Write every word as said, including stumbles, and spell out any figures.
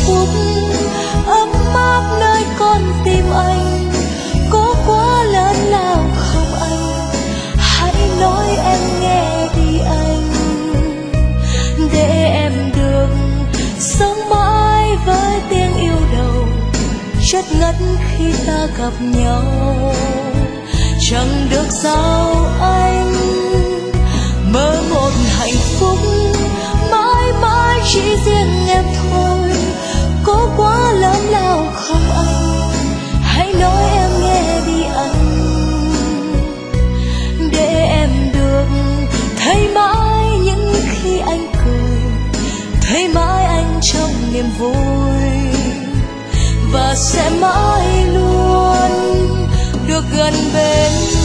phúc ấm áp nơi con tim anh. Có quá lớn lao không anh, hãy nói em nghe đi anh, để em được sống mãi với tiếng yêu đầu chất ngất khi ta gặp nhau. Chẳng được sao anh mơ một hạnh phúc mãi mãi chỉ riêng em thôi. Có quá lớn lao không anh, hãy nói em nghe đi anh, để em được thấy mãi những khi anh cười, thấy mãi anh trong niềm vui, và sẽ mãi luôn được gần bên